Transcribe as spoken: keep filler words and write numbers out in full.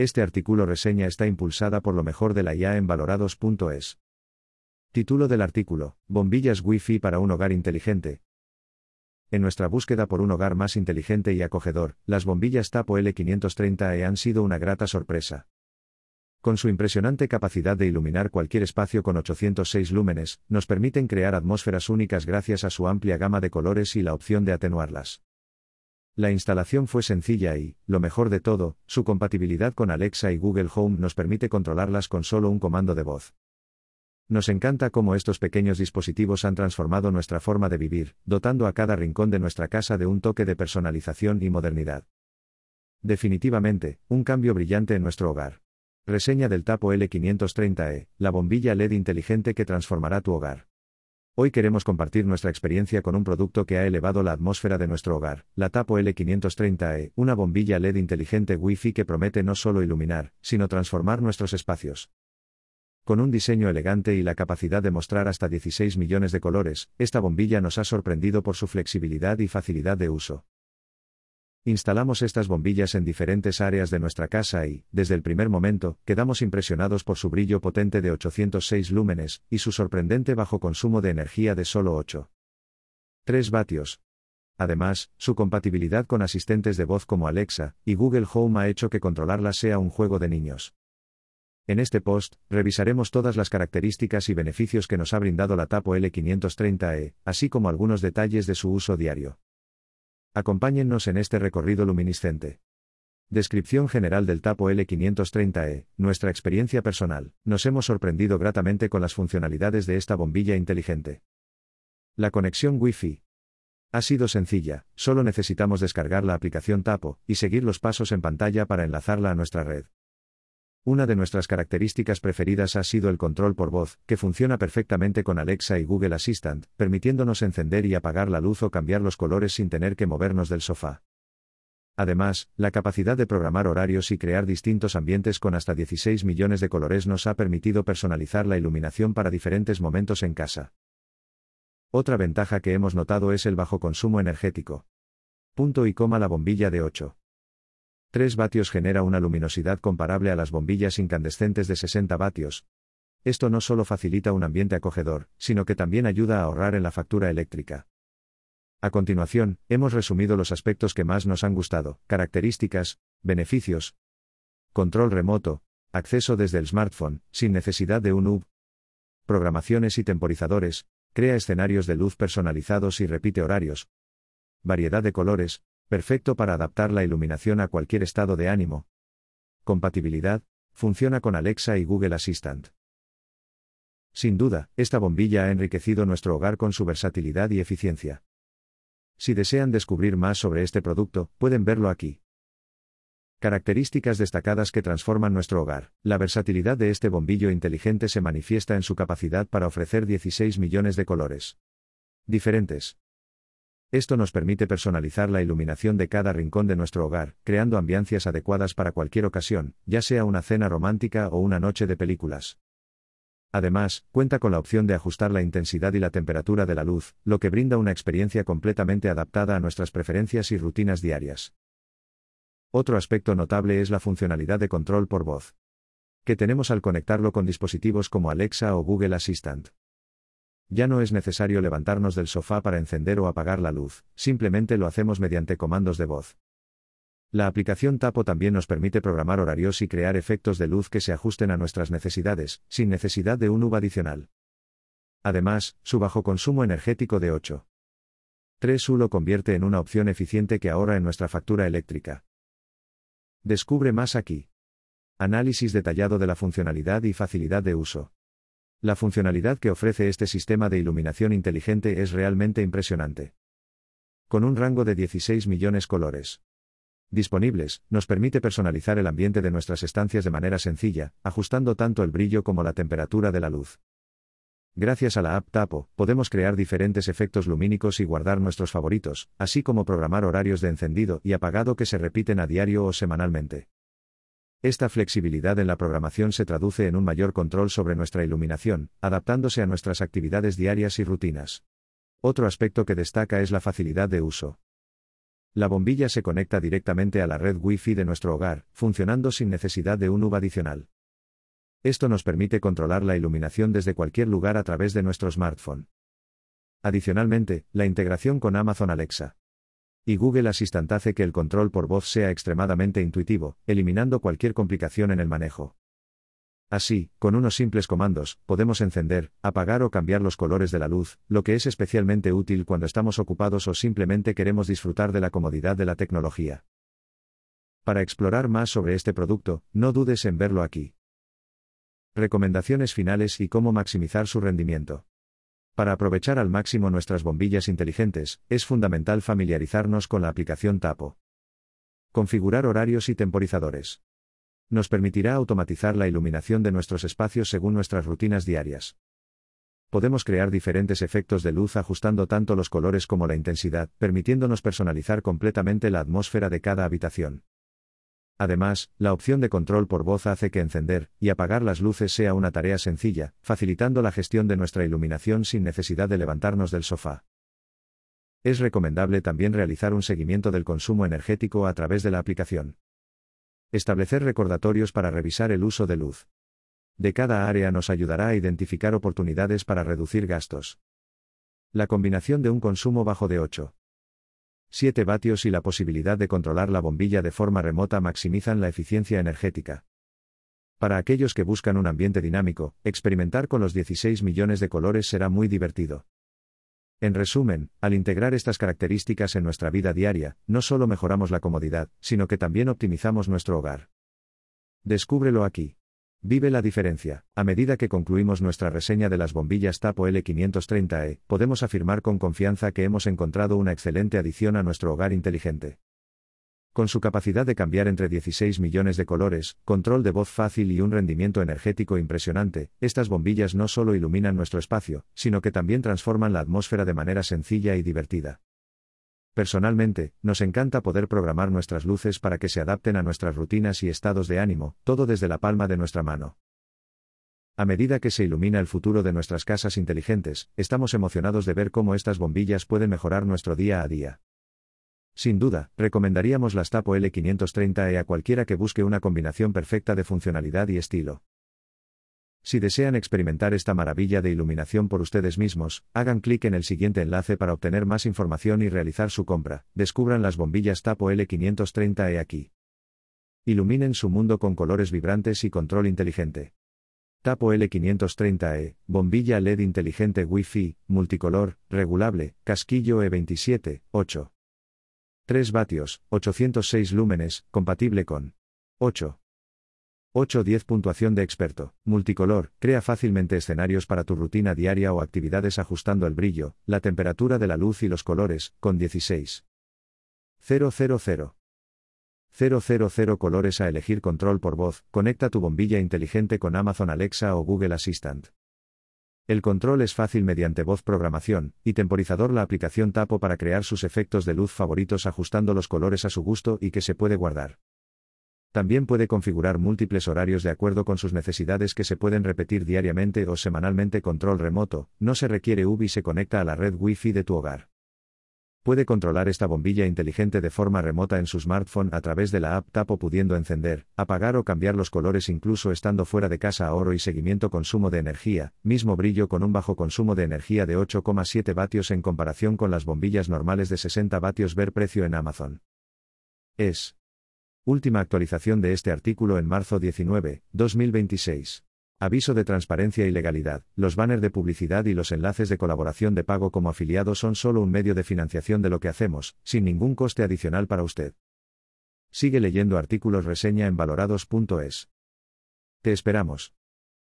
Este artículo reseña está impulsada por lo mejor de la I A en valorados punto es. Título del artículo: Bombillas Wi-Fi para un hogar inteligente. En nuestra búsqueda por un hogar más inteligente y acogedor, las bombillas Tapo L quinientos treinta E han sido una grata sorpresa. Con su impresionante capacidad de iluminar cualquier espacio con ochocientos seis lúmenes, nos permiten crear atmósferas únicas gracias a su amplia gama de colores y la opción de atenuarlas. La instalación fue sencilla y, lo mejor de todo, su compatibilidad con Alexa y Google Home nos permite controlarlas con solo un comando de voz. Nos encanta cómo estos pequeños dispositivos han transformado nuestra forma de vivir, dotando a cada rincón de nuestra casa de un toque de personalización y modernidad. Definitivamente, un cambio brillante en nuestro hogar. Reseña del Tapo L quinientos treinta E, la bombilla L E D inteligente que transformará tu hogar. Hoy queremos compartir nuestra experiencia con un producto que ha elevado la atmósfera de nuestro hogar, la Tapo L quinientos treinta E, una bombilla L E D inteligente Wi-Fi que promete no solo iluminar, sino transformar nuestros espacios. Con un diseño elegante y la capacidad de mostrar hasta dieciséis millones de colores, esta bombilla nos ha sorprendido por su flexibilidad y facilidad de uso. Instalamos estas bombillas en diferentes áreas de nuestra casa y, desde el primer momento, quedamos impresionados por su brillo potente de ochocientos seis lúmenes, y su sorprendente bajo consumo de energía de solo ocho punto tres vatios. Además, su compatibilidad con asistentes de voz como Alexa y Google Home ha hecho que controlarlas sea un juego de niños. En este post, revisaremos todas las características y beneficios que nos ha brindado la Tapo L quinientos treinta E, así como algunos detalles de su uso diario. Acompáñennos en este recorrido luminiscente. Descripción general del Tapo L quinientos treinta E, nuestra experiencia personal. Nos hemos sorprendido gratamente con las funcionalidades de esta bombilla inteligente. La conexión Wi-Fi ha sido sencilla, solo necesitamos descargar la aplicación Tapo y seguir los pasos en pantalla para enlazarla a nuestra red. Una de nuestras características preferidas ha sido el control por voz, que funciona perfectamente con Alexa y Google Assistant, permitiéndonos encender y apagar la luz o cambiar los colores sin tener que movernos del sofá. Además, la capacidad de programar horarios y crear distintos ambientes con hasta dieciséis millones de colores nos ha permitido personalizar la iluminación para diferentes momentos en casa. Otra ventaja que hemos notado es el bajo consumo energético. Punto y coma la bombilla de ocho punto tres vatios genera una luminosidad comparable a las bombillas incandescentes de sesenta vatios. Esto no solo facilita un ambiente acogedor, sino que también ayuda a ahorrar en la factura eléctrica. A continuación, hemos resumido los aspectos que más nos han gustado: características, beneficios, control remoto, acceso desde el smartphone, sin necesidad de un hub, programaciones y temporizadores, crea escenarios de luz personalizados y repite horarios, variedad de colores, perfecto para adaptar la iluminación a cualquier estado de ánimo. Compatibilidad, funciona con Alexa y Google Assistant. Sin duda, esta bombilla ha enriquecido nuestro hogar con su versatilidad y eficiencia. Si desean descubrir más sobre este producto, pueden verlo aquí. Características destacadas que transforman nuestro hogar. La versatilidad de este bombillo inteligente se manifiesta en su capacidad para ofrecer dieciséis millones de colores diferentes. Esto nos permite personalizar la iluminación de cada rincón de nuestro hogar, creando ambiancias adecuadas para cualquier ocasión, ya sea una cena romántica o una noche de películas. Además, cuenta con la opción de ajustar la intensidad y la temperatura de la luz, lo que brinda una experiencia completamente adaptada a nuestras preferencias y rutinas diarias. Otro aspecto notable es la funcionalidad de control por voz que tenemos al conectarlo con dispositivos como Alexa o Google Assistant. Ya no es necesario levantarnos del sofá para encender o apagar la luz, simplemente lo hacemos mediante comandos de voz. La aplicación Tapo también nos permite programar horarios y crear efectos de luz que se ajusten a nuestras necesidades, sin necesidad de un hub adicional. Además, su bajo consumo energético de ocho punto tres U lo convierte en una opción eficiente que ahorra en nuestra factura eléctrica. Descubre más aquí. Análisis detallado de la funcionalidad y facilidad de uso. La funcionalidad que ofrece este sistema de iluminación inteligente es realmente impresionante. Con un rango de dieciséis millones colores disponibles, nos permite personalizar el ambiente de nuestras estancias de manera sencilla, ajustando tanto el brillo como la temperatura de la luz. Gracias a la app Tapo, podemos crear diferentes efectos lumínicos y guardar nuestros favoritos, así como programar horarios de encendido y apagado que se repiten a diario o semanalmente. Esta flexibilidad en la programación se traduce en un mayor control sobre nuestra iluminación, adaptándose a nuestras actividades diarias y rutinas. Otro aspecto que destaca es la facilidad de uso. La bombilla se conecta directamente a la red Wi-Fi de nuestro hogar, funcionando sin necesidad de un hub adicional. Esto nos permite controlar la iluminación desde cualquier lugar a través de nuestro smartphone. Adicionalmente, la integración con Amazon Alexa y Google Assistant hace que el control por voz sea extremadamente intuitivo, eliminando cualquier complicación en el manejo. Así, con unos simples comandos, podemos encender, apagar o cambiar los colores de la luz, lo que es especialmente útil cuando estamos ocupados o simplemente queremos disfrutar de la comodidad de la tecnología. Para explorar más sobre este producto, no dudes en verlo aquí. Recomendaciones finales y cómo maximizar su rendimiento. Para aprovechar al máximo nuestras bombillas inteligentes, es fundamental familiarizarnos con la aplicación Tapo. Configurar horarios y temporizadores. Nos permitirá automatizar la iluminación de nuestros espacios según nuestras rutinas diarias. Podemos crear diferentes efectos de luz ajustando tanto los colores como la intensidad, permitiéndonos personalizar completamente la atmósfera de cada habitación. Además, la opción de control por voz hace que encender y apagar las luces sea una tarea sencilla, facilitando la gestión de nuestra iluminación sin necesidad de levantarnos del sofá. Es recomendable también realizar un seguimiento del consumo energético a través de la aplicación. Establecer recordatorios para revisar el uso de luz de cada área nos ayudará a identificar oportunidades para reducir gastos. La combinación de un consumo bajo de ocho coma siete vatios y la posibilidad de controlar la bombilla de forma remota maximizan la eficiencia energética. Para aquellos que buscan un ambiente dinámico, experimentar con los dieciséis millones de colores será muy divertido. En resumen, al integrar estas características en nuestra vida diaria, no solo mejoramos la comodidad, sino que también optimizamos nuestro hogar. Descúbrelo aquí. Vive la diferencia. A medida que concluimos nuestra reseña de las bombillas Tapo L quinientos treinta E, podemos afirmar con confianza que hemos encontrado una excelente adición a nuestro hogar inteligente. Con su capacidad de cambiar entre dieciséis millones de colores, control de voz fácil y un rendimiento energético impresionante, estas bombillas no solo iluminan nuestro espacio, sino que también transforman la atmósfera de manera sencilla y divertida. Personalmente, nos encanta poder programar nuestras luces para que se adapten a nuestras rutinas y estados de ánimo, todo desde la palma de nuestra mano. A medida que se ilumina el futuro de nuestras casas inteligentes, estamos emocionados de ver cómo estas bombillas pueden mejorar nuestro día a día. Sin duda, recomendaríamos las Tapo L quinientos treinta E a cualquiera que busque una combinación perfecta de funcionalidad y estilo. Si desean experimentar esta maravilla de iluminación por ustedes mismos, hagan clic en el siguiente enlace para obtener más información y realizar su compra. Descubran las bombillas Tapo L quinientos treinta E aquí. Iluminen su mundo con colores vibrantes y control inteligente. Tapo L quinientos treinta E, bombilla L E D inteligente Wi-Fi, multicolor, regulable, casquillo E veintisiete, ocho. tres vatios, ochocientos seis lúmenes, compatible con ocho. ocho diez Puntuación de experto, multicolor, crea fácilmente escenarios para tu rutina diaria o actividades ajustando el brillo, la temperatura de la luz y los colores, con dieciséis. cero cero cero. cero cero cero colores a elegir control por voz, conecta tu bombilla inteligente con Amazon Alexa o Google Assistant. El control es fácil mediante voz programación, y temporizador la aplicación Tapo para crear sus efectos de luz favoritos ajustando los colores a su gusto y que se puede guardar. También puede configurar múltiples horarios de acuerdo con sus necesidades que se pueden repetir diariamente o semanalmente. Control remoto, no se requiere hub y se conecta a la red Wi-Fi de tu hogar. Puede controlar esta bombilla inteligente de forma remota en su smartphone a través de la app Tapo, pudiendo encender, apagar o cambiar los colores incluso estando fuera de casa. Ahorro y seguimiento. Consumo de energía, mismo brillo con un bajo consumo de energía de ocho coma siete vatios en comparación con las bombillas normales de sesenta vatios. Ver precio en Amazon. Es. Última actualización de este artículo en marzo diecinueve, dos mil veintiséis. Aviso de transparencia y legalidad. Los banners de publicidad y los enlaces de colaboración de pago como afiliado son solo un medio de financiación de lo que hacemos, sin ningún coste adicional para usted. Sigue leyendo artículos reseña en valorados punto es. Te esperamos.